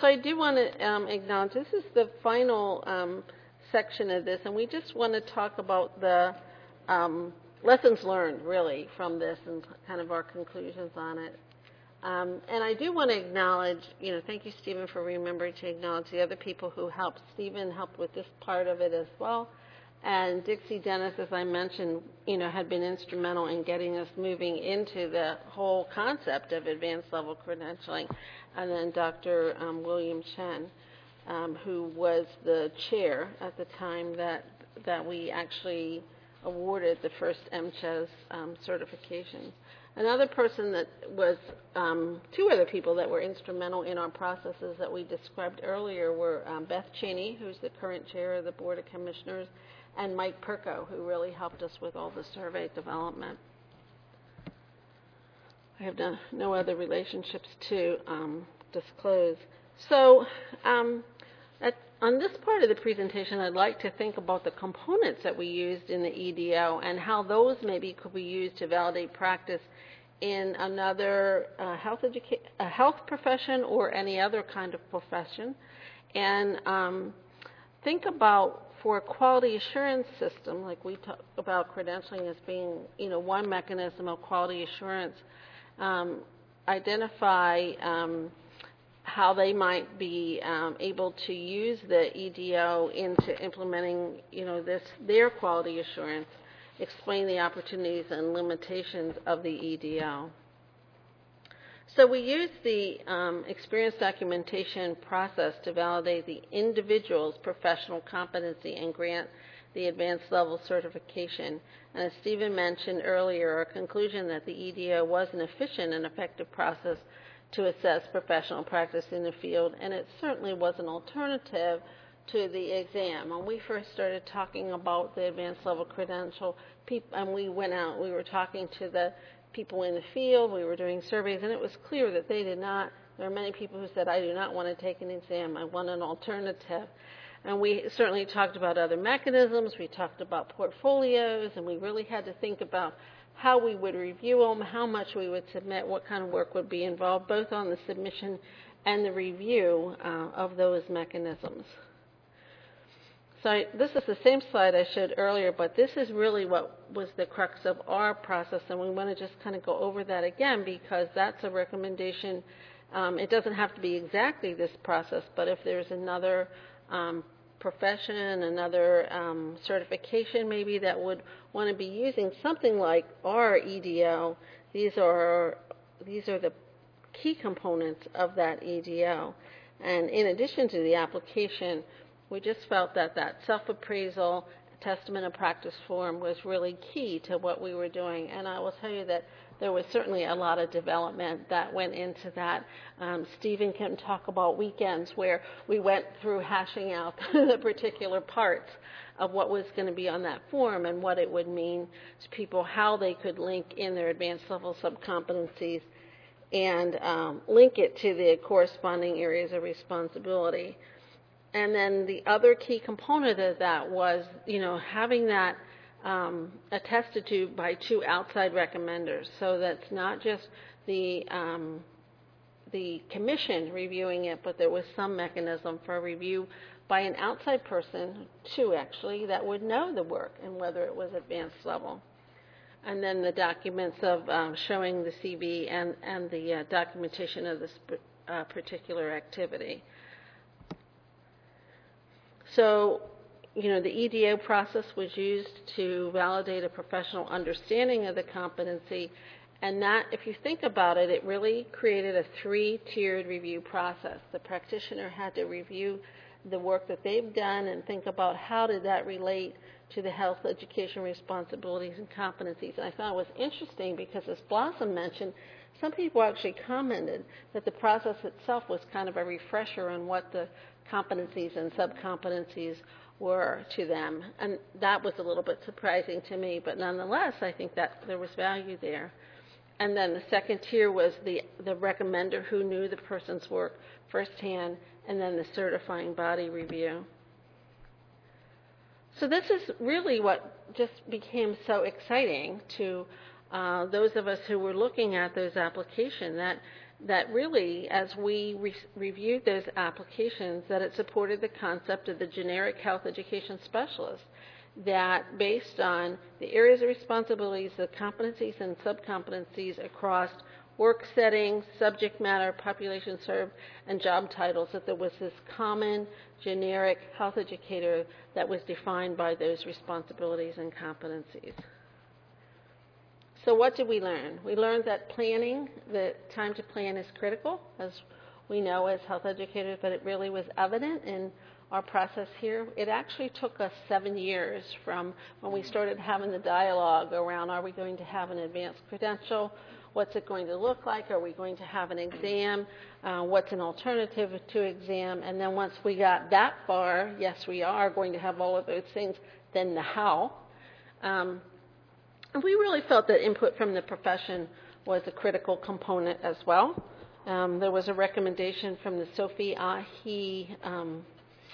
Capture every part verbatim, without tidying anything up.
So I do want to um, acknowledge this is the final um, section of this, and we just want to talk about the um, lessons learned, really, from this and kind of our conclusions on it. Um, and I do want to acknowledge, you know, thank you, Stephen, for remembering to acknowledge the other people who helped. Stephen helped with this part of it as well. And Dixie Dennis, as I mentioned, you know, had been instrumental in getting us moving into the whole concept of advanced level credentialing. And then Doctor Um, William Chen, um, who was the chair at the time that that we actually awarded the first M C H E S um, certifications. Another person that was, um, two other people that were instrumental in our processes that we described earlier were um, Beth Cheney, who's the current chair of the Board of Commissioners, and Mike Perko, who really helped us with all the survey development. I have done no other relationships to um, disclose. So um, at, on this part of the presentation, I'd like to think about the components that we used in the E D O and how those maybe could be used to validate practice in another uh, health, educa- a health profession or any other kind of profession. And um, think about, for a quality assurance system, like we talk about credentialing as being, you know, one mechanism of quality assurance, um, identify um, how they might be um, able to use the E D O into implementing, you know, this their quality assurance, explain the opportunities and limitations of the E D O. So we use the um, experience documentation process to validate the individual's professional competency and grant the advanced level certification. And as Stephen mentioned earlier, our conclusion that the E D O was an efficient and effective process to assess professional practice in the field, and it certainly was an alternative to the exam. When we first started talking about the advanced level credential, and we went out, we were talking to the people in the field, we were doing surveys, and it was clear that they did not, there were many people who said, I do not want to take an exam, I want an alternative. And we certainly talked about other mechanisms, we talked about portfolios, and we really had to think about how we would review them, how much we would submit, what kind of work would be involved, both on the submission and the review uh, of those mechanisms. So I, this is the same slide I showed earlier, but this is really what was the crux of our process, and we want to just kind of go over that again because that's a recommendation. Um, it doesn't have to be exactly this process, but if there's another um, profession, another um, certification maybe that would want to be using something like our E D O, these are these are the key components of that E D O. And in addition to the application, we just felt that that self-appraisal, testament of practice form was really key to what we were doing. And I will tell you that there was certainly a lot of development that went into that. Um, Stephen can talk about weekends where we went through hashing out the particular parts of what was going to be on that form and what it would mean to people, how they could link in their advanced level subcompetencies and um, link it to the corresponding areas of responsibility. And then the other key component of that was, you know, having that um, attested to by two outside recommenders. So that's not just the um, the commission reviewing it, but there was some mechanism for review by an outside person, two actually, that would know the work and whether it was advanced level. And then the documents of um, showing the C V and, and the uh, documentation of this uh, particular activity. So, you know, the E D O process was used to validate a professional understanding of the competency, and that, if you think about it, it really created a three-tiered review process. The practitioner had to review the work that they've done and think about how did that relate to the health education responsibilities and competencies. And I thought it was interesting because, as Blossom mentioned, some people actually commented that the process itself was kind of a refresher on what the competencies and subcompetencies were to them. And that was a little bit surprising to me, but nonetheless, I think that there was value there. And then the second tier was the, the recommender who knew the person's work firsthand, and then the certifying body review. So this is really what just became so exciting to uh, those of us who were looking at those applications, that that really, as we re- reviewed those applications, that it supported the concept of the generic health education specialist, that based on the areas of responsibilities, the competencies and subcompetencies across work settings, subject matter, population served, and job titles, that there was this common generic health educator that was defined by those responsibilities and competencies. So what did we learn? We learned that planning, the time to plan is critical, as we know as health educators, but it really was evident in our process here. It actually took us seven years from when we started having the dialogue around, are we going to have an advanced credential? What's it going to look like? Are we going to have an exam? Uh, what's an alternative to exam? And then once we got that far, yes, we are going to have all of those things, then the how. Um, and we really felt that input from the profession was a critical component as well. Um, there was a recommendation from the Sophie Ahi um,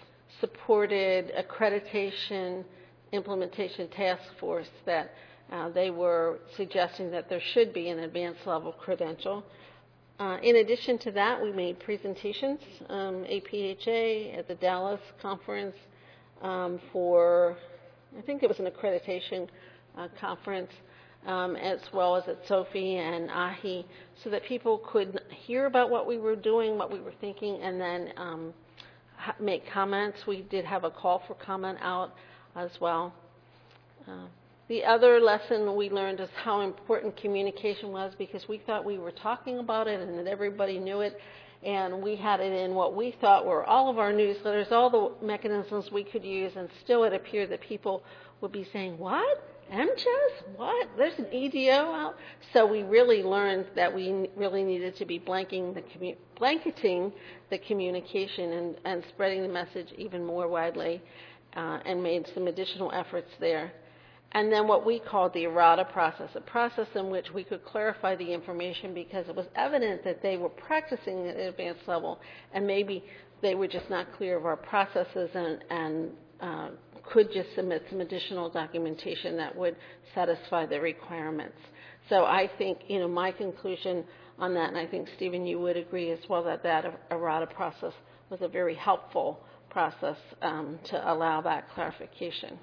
supported accreditation implementation task force that uh, they were suggesting that there should be an advanced level credential. Uh, in addition to that, we made presentations, um, A P H A at the Dallas conference um, for, I think it was an accreditation uh, conference, um, as well as at Sophie and Ahi, so that people could hear about what we were doing, what we were thinking, and then um, make comments. We did have a call for comment out as well. Uh, the other lesson we learned is how important communication was, because we thought we were talking about it and that everybody knew it, and we had it in what we thought were all of our newsletters, all the mechanisms we could use, and still it appeared that people would be saying, what? M C H E S? What? There's an E D O out? So we really learned that we really needed to be blanking the commu- blanketing the communication and, and spreading the message even more widely, uh, and made some additional efforts there. And then what we called the errata process, a process in which we could clarify the information because it was evident that they were practicing at an advanced level, and maybe they were just not clear of our processes and, and uh, could just submit some additional documentation that would satisfy the requirements. So I think, you know, my conclusion on that, and I think, Stephen, you would agree as well, that that errata process was a very helpful process um, to allow that clarification.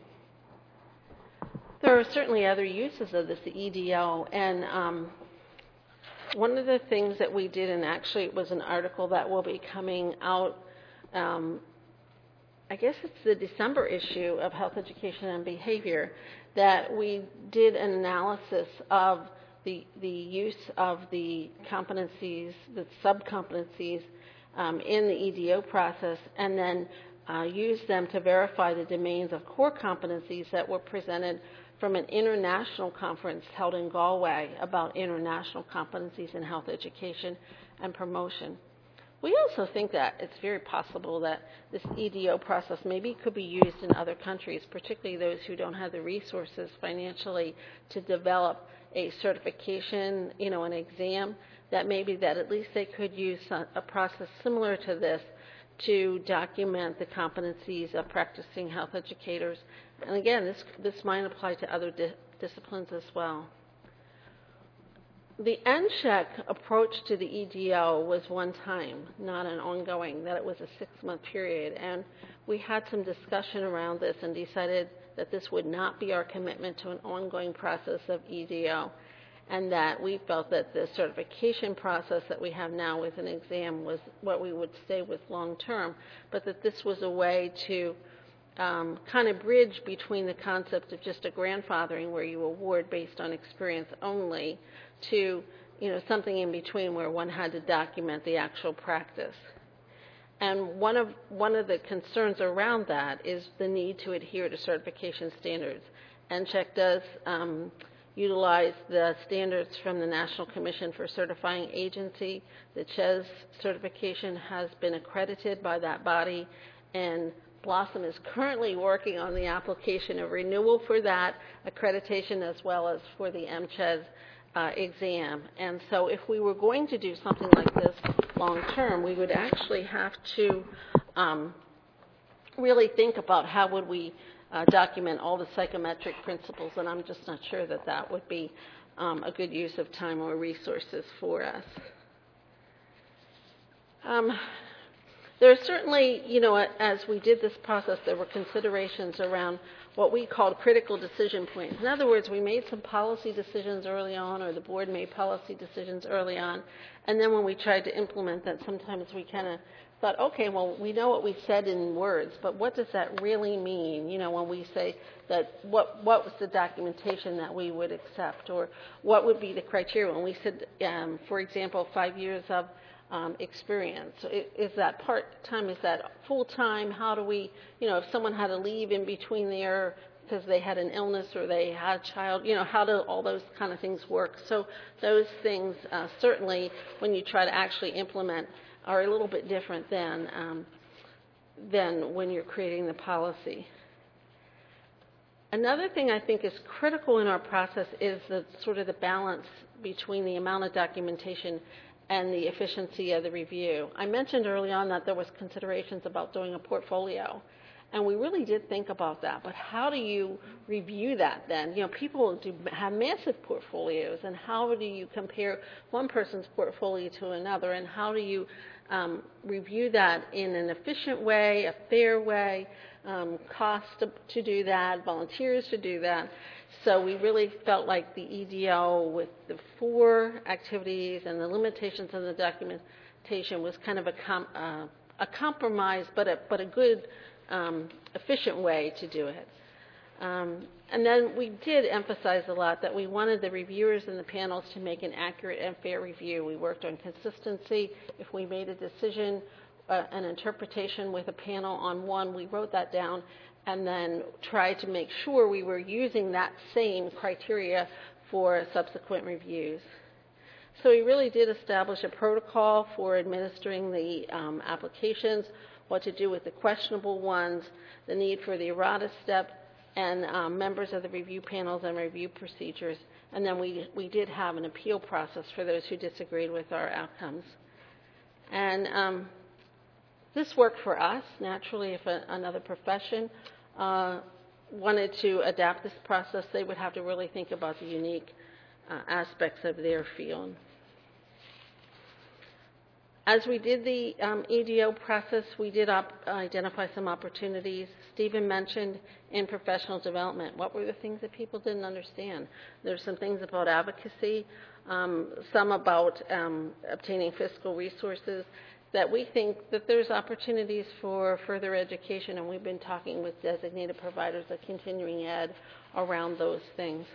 There are certainly other uses of this E D O, and um, one of the things that we did, and actually it was an article that will be coming out, um, I guess it's the December issue of Health Education and Behavior, that we did an analysis of the, the use of the competencies, the sub-competencies um, in the E D O process, and then uh, used them to verify the domains of core competencies that were presented from an international conference held in Galway about international competencies in health education and promotion. We also think that it's very possible that this E D O process maybe could be used in other countries, particularly those who don't have the resources financially to develop a certification, you know, an exam, that maybe that at least they could use a process similar to this to document the competencies of practicing health educators. And again, this, this might apply to other di- disciplines as well. The N C H E C approach to the E D O was one time, not an ongoing, that it was a six-month period. And we had some discussion around this and decided that this would not be our commitment to an ongoing process of E D O, and that we felt that the certification process that we have now with an exam was what we would stay with long-term, but that this was a way to um, kind of bridge between the concept of just a grandfathering where you award based on experience only to, you know, something in between where one had to document the actual practice. And one of one of the concerns around that is the need to adhere to certification standards. N C H E C does um, utilize the standards from the National Commission for Certifying Agency. The C H E S certification has been accredited by that body, and Blossom is currently working on the application of renewal for that accreditation as well as for the M C H E S uh, exam. And so if we were going to do something like this long term, we would actually have to um, really think about how would we uh, document all the psychometric principles, and I'm just not sure that that would be um, a good use of time or resources for us. Um, there are certainly, you know, as we did this process, there were considerations around what we called critical decision points. In other words, we made some policy decisions early on, or the board made policy decisions early on, and then when we tried to implement that, sometimes we kind of thought, okay, well, we know what we said in words, but what does that really mean? You know, when we say that, what what was the documentation that we would accept, or what would be the criteria? When we said, um, for example, five years of um, experience, is that part-time? Is that full-time? How do we, you know, if someone had to leave in between there because they had an illness or they had a child, you know, how do all those kind of things work? So those things uh, certainly, when you try to actually implement, are a little bit different than um, than when you're creating the policy. Another thing I think is critical in our process is the sort of the balance between the amount of documentation and the efficiency of the review. I mentioned early on that there was considerations about doing a portfolio, and we really did think about that. But how do you review that then? You know, people do have massive portfolios, and how do you compare one person's portfolio to another, and how do you um, review that in an efficient way, a fair way, um, cost to, to do that, volunteers to do that. So we really felt like the E D O, with the four activities and the limitations of the documentation, was kind of a, com, uh, a compromise, but a, but a good, um, efficient way to do it. Um, and then we did emphasize a lot that we wanted the reviewers and the panels to make an accurate and fair review. We worked on consistency. If we made a decision, uh, an interpretation with a panel on one, we wrote that down and then tried to make sure we were using that same criteria for subsequent reviews. So we really did establish a protocol for administering the um, applications, what to do with the questionable ones, the need for the errata step, and um, members of the review panels and review procedures. And then we, we did have an appeal process for those who disagreed with our outcomes. And um, this worked for us. Naturally, if a, another profession uh, wanted to adapt this process, they would have to really think about the unique uh, aspects of their field. As we did the um, E D O process, we did op- identify some opportunities. Stephen mentioned in professional development, what were the things that people didn't understand? There's some things about advocacy, um, some about um, obtaining fiscal resources, that we think that there's opportunities for further education, and we've been talking with designated providers of continuing ed around those things.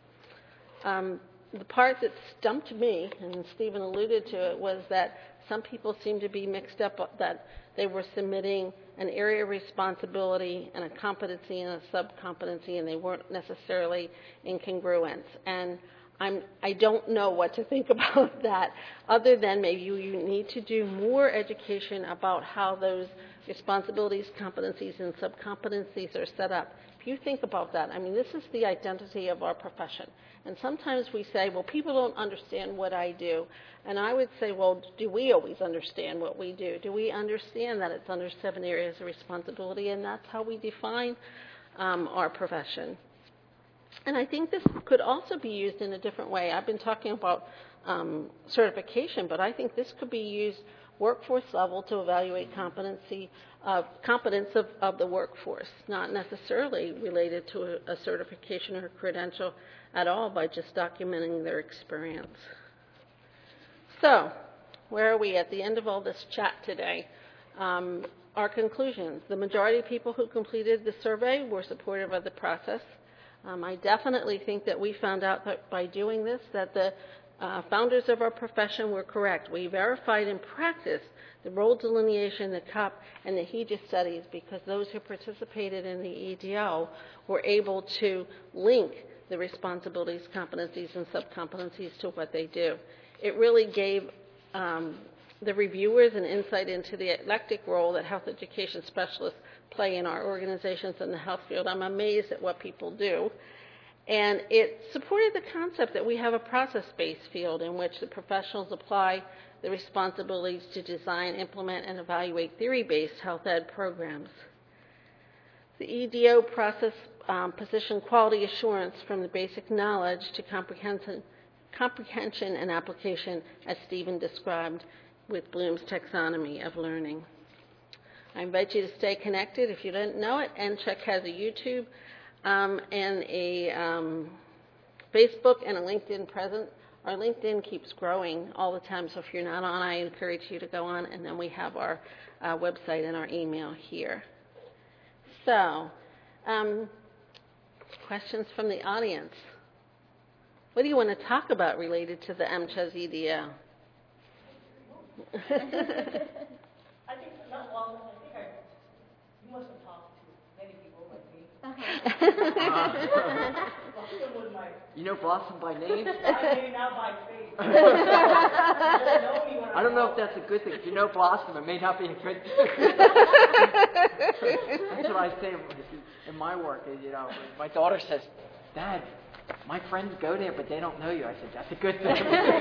Um, the part that stumped me, and Stephen alluded to it, was that some people seem to be mixed up, that they were submitting an area of responsibility and a competency and a sub-competency, and they weren't necessarily in congruence. And I'm, I don't know what to think about that, other than maybe you, you need to do more education about how those responsibilities, competencies, and sub-competencies are set up. If you think about that, I mean, this is the identity of our profession. And sometimes we say, well, people don't understand what I do. And I would say, well, do we always understand what we do? Do we understand that it's under seven areas of responsibility, and that's how we define um, our profession? And I think this could also be used in a different way. I've been talking about um, certification, but I think this could be used workforce level to evaluate competency, uh, competence of, of the workforce, not necessarily related to a, a certification or a credential at all, by just documenting their experience. So, where are we at the end of all this chat today? Um, our conclusions. The majority of people who completed the survey were supportive of the process. Um, I definitely think that we found out that by doing this that the uh, founders of our profession were correct. We verified in practice the role delineation, the C U P, and the H E J A studies, because those who participated in the E D O were able to link the responsibilities, competencies, and sub-competencies to what they do. It really gave um, the reviewers an insight into the eclectic role that health education specialists play in our organizations in the health field. I'm amazed at what people do. And it supported the concept that we have a process-based field in which the professionals apply the responsibilities to design, implement, and evaluate theory-based health ed programs. The E D O process um, positioned quality assurance from the basic knowledge to comprehension, comprehension and application, as Stephen described. with Bloom's taxonomy of learning. I invite you to stay connected if you didn't know it. NCHEC has a YouTube um, and a um, Facebook and a LinkedIn presence. Our LinkedIn keeps growing all the time, so if you're not on, I encourage you to go on. And then we have our uh, website and our email here. So, um, questions from the audience. What do you want to talk about related to the M C H E S E D L? I think not long. I think I you must have talked to many people like me. Uh-huh. Blossom was my. You know Blossom by name? I may not by face. I don't know if that's a good thing. If you know Blossom, it may not be a good thing. That's what I say in my work. You know, my daughter says, "Dad, my friends go there, but they don't know you." I said, "That's a good thing."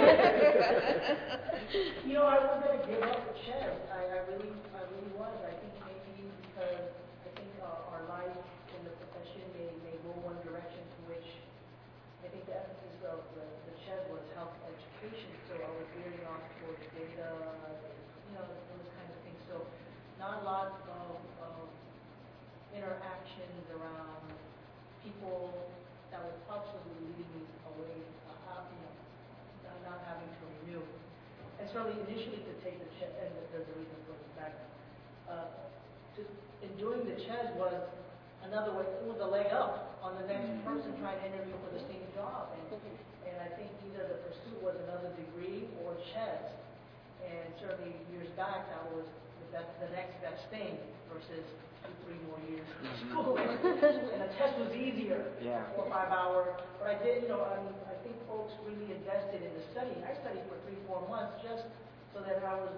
You know, I was going to give up the C H E S. I, I really, I really was. I think maybe because I think uh, our life in the profession may, may go one direction to which I think the emphasis of the, the C H E S was health education. So I was veering off towards data, you know, those kinds of things. So not a lot of, of interactions around people that was absolutely leading me away, uh, you know, not, not having to renew. And certainly initially to take the C H E S, and there's a reason for the background, uh, to, in doing the C H E S was another way, it was a leg up on the next person trying to interview for the same job. And, and I think either the pursuit was another degree or C H E S. And certainly years back, that was the, best, the next best thing versus two, three more years of school. And a test was easier, yeah. four or five hour. But I did, you know, I mean, I think folks really invested in the study. I studied for three, four months just so that I was,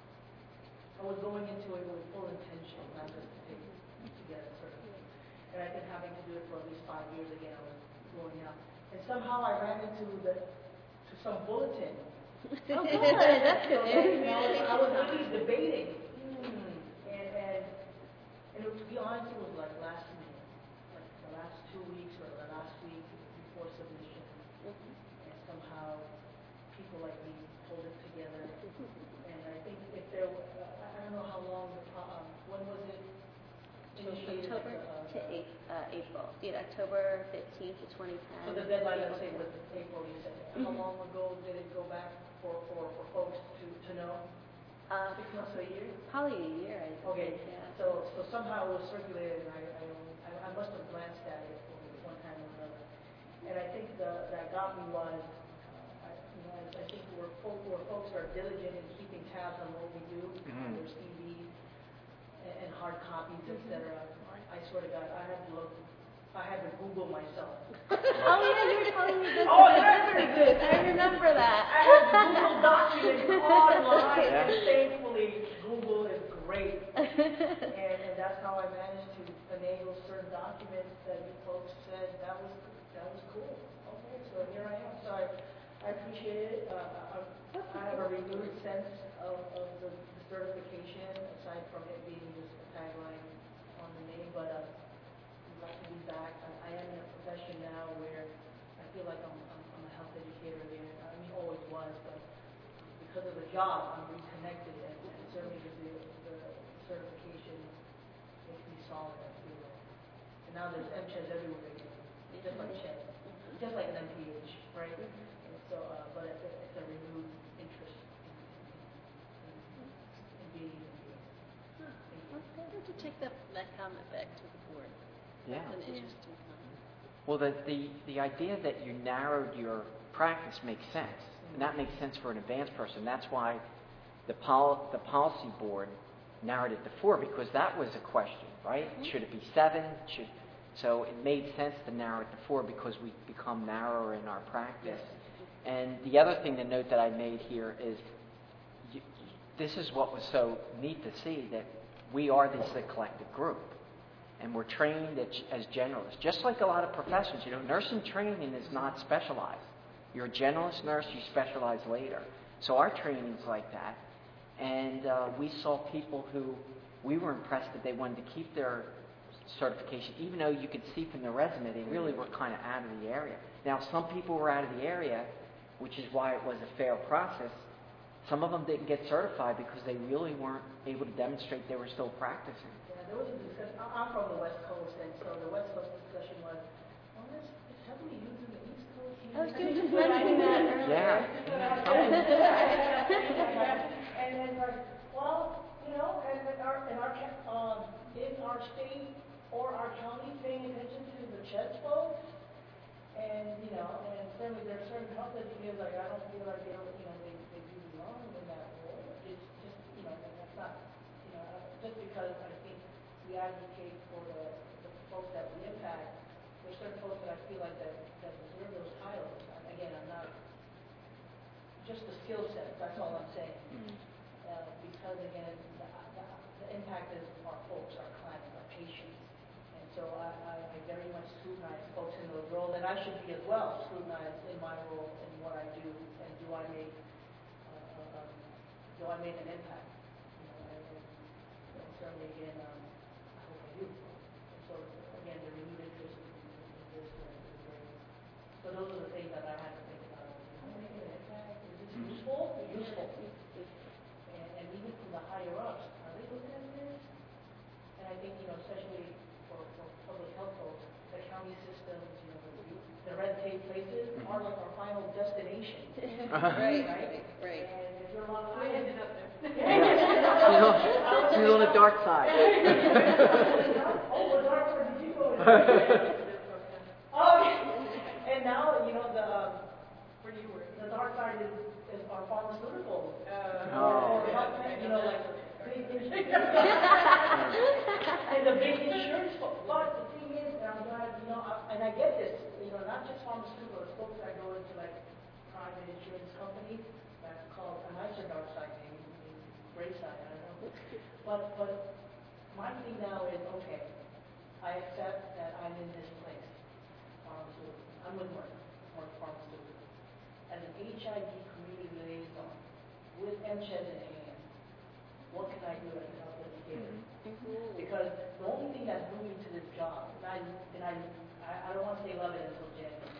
I was going into it with full intention, not just to take to get a certificate. And I think having to do it for at least five years again, I was blowing out. And somehow I ran into the, to some bulletin. Oh, good. That's good. You know, I was really debating. Hmm. And, and, and it, to be honest, it was like last minute, like the last two weeks or the last week before submission. Mm-hmm. And somehow people like me pulled it together. Mm-hmm. And I think if there, uh, I don't know how long, uh, when was it initiated? October uh, to eight, uh, April. Yeah, October fifteenth to twenty ten. So the deadline, let's say, was April, you said. Mm-hmm. How long ago did it go back for, for, for folks to, to know? Uh, Six months to a year? Probably a year, I think. Okay, Yeah. so so somehow it was circulated, and I I, only, I I must have glanced at it one time or another. And I think the, that got me was, uh, I, you know, I, I think where, folk, where folks are diligent in keeping tabs on what we do, Mm-hmm. their C Vs and, and hard copies, et cetera. I swear to God, I had to look, I had to Google myself. Oh yeah, you were telling me this. Oh, I remember this. I remember that. I had Google documents online, Yeah. and thankfully Google is great. and, and that's how I managed to finagle certain documents that you folks said that was that was cool. Okay, so here I am. So I, I appreciate it. Uh, I, I have a renewed sense of, of the, the certification, aside from it being just a tagline on the name, but uh, I'm glad to be back. I, I am in a profession now where I feel like I'm, I'm, I'm a health educator again. I mean, always was, but because of the job, I'm reconnected, and, and certainly the, the certification makes me solid, I feel like. And now there's M C H E S everywhere again, just like C H E S, just like an M P H, right? And so, uh, but it, it's a renewed interest in, in, in being in the Okay. To take that, that comment back to the board. Yeah. That's an interesting comment. Well, the, the, the idea that you narrowed your practice makes sense. And that makes sense for an advanced person. That's why the, pol- the policy board narrowed it to four, because that was a question, right? Mm-hmm. Should it be seven? Should, so it made sense to narrow it to four because we become narrower in our practice. And the other thing to note that I made here is you, this is what was so neat to see, that we are this eclectic group. And we're trained as generalists, just like a lot of professions. You know, nursing training is not specialized. You're a generalist nurse, you specialize later. So our training's like that. And uh, we saw people who, we were impressed that they wanted to keep their certification, even though you could see from the resume they really were kind of out of the area. Now, some people were out of the area, which is why it was a fair process, Some of them didn't get certified because they really weren't able to demonstrate they were still practicing. Yeah, there was a discussion, I- I'm from the West Coast, and so the West Coast discussion was, well, it's, it's heavily used in the East Coast. I was just mentioning that earlier. Yeah. And then like, well, you know, and in our, in our, ca- um, in our state or our county paying attention to the CHEDS folks, and, you know, and certainly there's certain health educators, like, I don't feel like they don't, you know, they, they do belong in that role. It's just, you know, that's not, you know, just because I think we advocate for the, the folks that we impact, there's certain folks that I feel like that, that deserve those titles. And again, I'm not, just the skill set, that's all I'm saying. Mhm. Uh, because again, the, the, the impact is our folks, our clients, our patients. And so I, I, I very much scrutinize folks in those roles, and I should be as well scrutinized in my role and what I do, and do I make, uh, uh, um, do I make an impact? You know, and, and, and certainly again, um, I hope I do. And so again, the renewed interest in, in this uh, is very. So those are the things that I had to think about. Am I making an impact? Is this useful? Useful. And, and even from the higher ups, are they looking at this? And I think, you know, especially for, for public health folks, the county systems, you know, the, the red tape places are like our final destination. Right, Right? right. And if you're on I ended up there. Yeah. She's on the dark side. Oh, what dark side did you go in? Oh, yeah. And now, you know, the, um, where do you work? The dark side is, is our pharmaceuticals. Uh, Oh. or health, you know, like, big insurance. And the big insurance, fo- but the thing is, and I'm glad, you know, I- and I get this, you know, not just pharmaceuticals, folks that go into like private insurance companies, that's called a nicer dark side, maybe, maybe gray side, I don't know. But, but my thing now is, okay, I accept that I'm in this place, pharmaceutical, I'm with Merck, Merck Pharmaceuticals. As an H I V community liaison, with M CHED in hand, what can I do as a health educator? Because the only thing that drew me to this job, and I, and I, I, I don't want to say love it until January,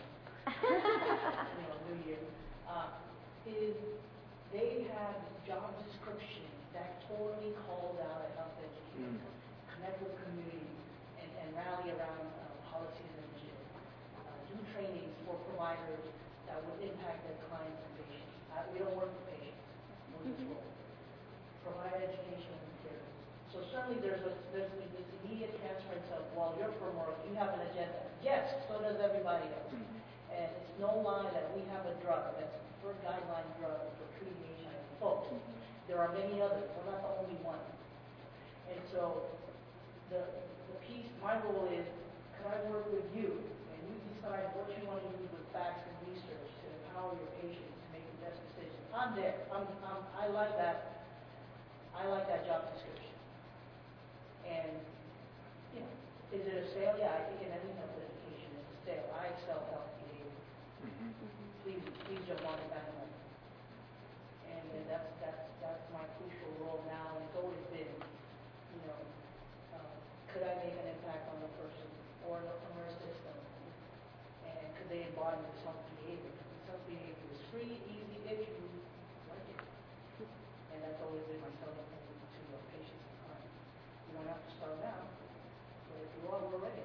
you know, New Year, uh, is they have job descriptions that totally calls out a health educator, Mm. connect with communities, and, and rally around uh, policies and initiatives, uh, do trainings for providers that would impact their clients and patients. Uh, we don't work with patients, we're with people. Provide education and materials. So certainly there's a, there's this immediate transference of, well, you're from Merck, you have an agenda. Yes, so does everybody else. And it's no lie that we have a drug that's a preferred guideline drug for treating H I V folks. There are many others, we're not the only one. And so the, the piece, my role is, could I work with you and you decide what you want to use with facts and research to empower your patients to make the best decisions. I'm there, I'm, I'm, I like that. I like that job description. And, you know, is it a sale? Yeah, I think in any health education it's a sale. I sell health behavior. Mhm. Please, please jump on the bandwagon. And, and that's, that's, that's my crucial role now, and it's always been, you know, uh, could I make an impact on a person or, a- or a system? And could they embody this health behavior? This health behavior is free, easy, if you like it. And that's always been my selling point to our patients and clients. You don't have to start now, but if you are, we're ready.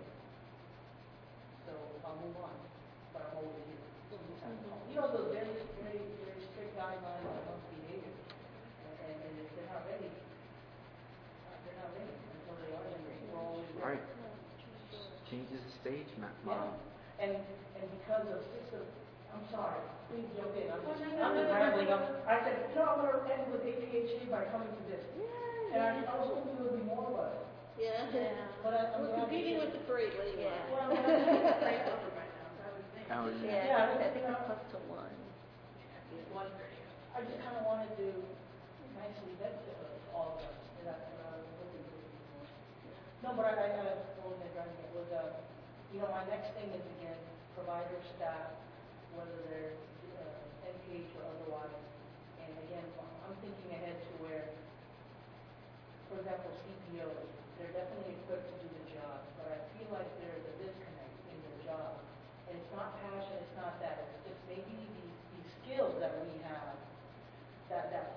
So I'll move on, but I'm always here. You know, those very, very, very strict guidelines on health behavior. And, and, and if they're not ready, uh, they're not ready until they are ready. We're always ready. Right. Changes the stage, Matt. Yeah. And, and because of system, I'm sorry, please jump in. I'm just, I'm just rambling. I'm, I said, you know, I'm going to end with A P H A by coming to this. And I, I was hoping there would be more of us. Yeah. But I, I'm We're glad competing you with the parade, what do you want? Well, but I think it's over by now, so I would think. Oh, yeah. Yeah, Yeah, I think- I think you we're know, close to one. One, I just kind of wanted to nicely vet uh, all of us. And that's what I was looking for. No, but I, I, I was driving it was, uh, you know, my next thing is again, provider staff, whether they're uh, N P H or otherwise. And again, I'm thinking ahead to where, for example, C P Os, they're definitely equipped to do the job, but I feel like there's a disconnect in their job. And it's not passion, it's not that, it's just maybe these, these skills that we have, that, that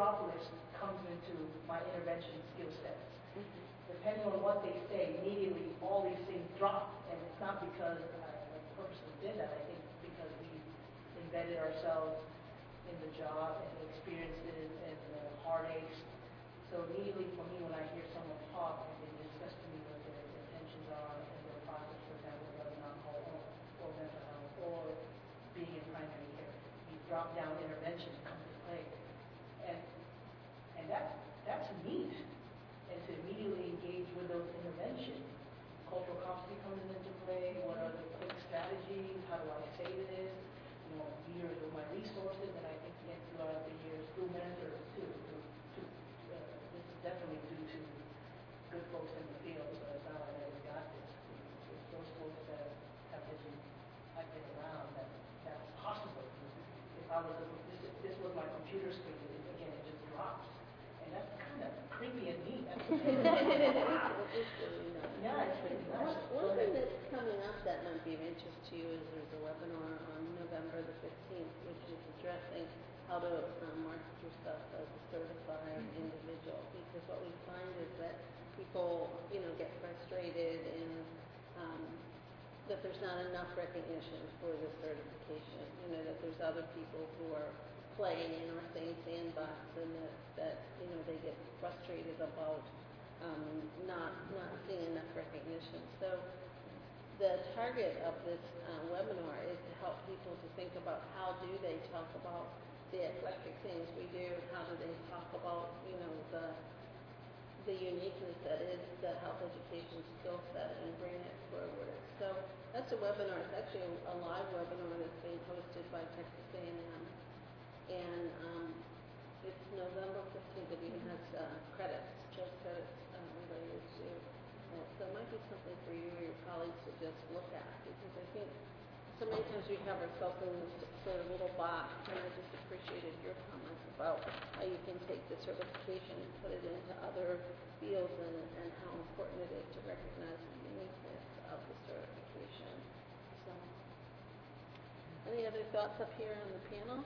drop list comes into my intervention skill set. Depending on what they say, immediately all these things drop, and it's not because I I purposely did that. I think because we embedded ourselves in the job and the experiences and the heartaches. So immediately for me, when I hear someone talk, and they discuss to me what their intentions are and their process, for example, whether alcohol or, or mental health or being in primary care, these drop-down interventions come to play, and and that that's neat. And to immediately engage with those interventions, cultural competency comes into play. What are the quick strategies? How do I say this? You know, years of my resources, and I think again throughout the years through mentors too. Through, to, uh, this is definitely due to good folks in the field, so it's not like I just got this. It's those folks that have been, I've been around that that's possible. If I was, a, this, this was my computer screen, it, again, it just drops, and that's kind of creepy and neat. That's wow. Yeah, it's pretty nice. One, one thing that's coming up that might be of interest to you is there's a webinar on November the fifteenth, which is addressing how to um, market yourself as a certified individual. Because what we find is that people, you know, get frustrated and um, that there's not enough recognition for the certification. You know, that there's other people who are playing in our same sandbox, and that, that you know they get frustrated about um, not not seeing enough recognition. So the target of this uh, webinar is to help people to think about how do they talk about the eclectic things we do, how do they talk about you know the the uniqueness that is the health education skill set and bring it forward. So that's a webinar. It's actually a, a live webinar that's being hosted by Texas A and M. And um, it's November fifteenth. It even has uh, credits, just credits um, related to that. So it might be something for you or your colleagues to just look at, because I think so many times we have ourselves in this sort of little box, and I just appreciated your comments about how you can take the certification and put it into other fields, and, and how important it is to recognize the uniqueness of the certification. So, any other thoughts up here on the panel?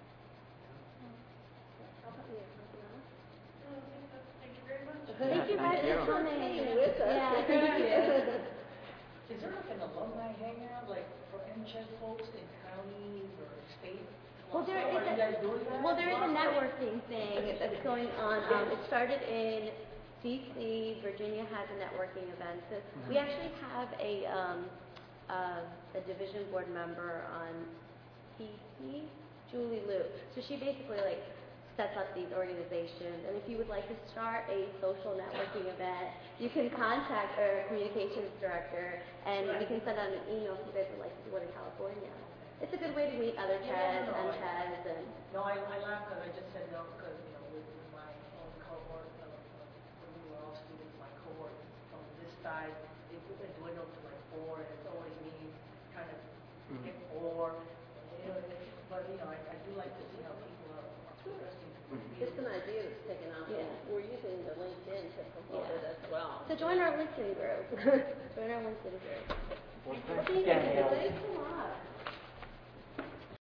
How about you? Nothing else? Thank you very much. Thank you thank guys you. for coming with us. Yeah, thank you. Is there like an alumni hangout, like for M C H E D folks in counties or state? Well, there Are is you a, guys doing that? well, there is a networking thing that's going on. Um, it started in D C. Virginia has a networking event. So we actually have a um, uh, a division board member on P C, Julie Liu. So she basically like sets up these organizations, and if you would like to start a social networking event, you can contact our communications director, and we can send out an email if you guys would like to do one in California. It's a good way to meet other C H E Ds Yeah, no, and I- C H E Ds. And No, I, I laugh because I just said no because, you know, with, with my own cohort of, of, when we were all students, my cohort from this side, it, it dwindled to like four, and it's always me trying to get four. You know, it's, but, you know, I, I do like to see how people are, are progressing. It's an idea that's taken out. Yeah. We're using the LinkedIn to promote Yeah. it as well. so join our LinkedIn group. Join our LinkedIn group. Well, Well, thanks thank again, you. Neil. Thanks a lot.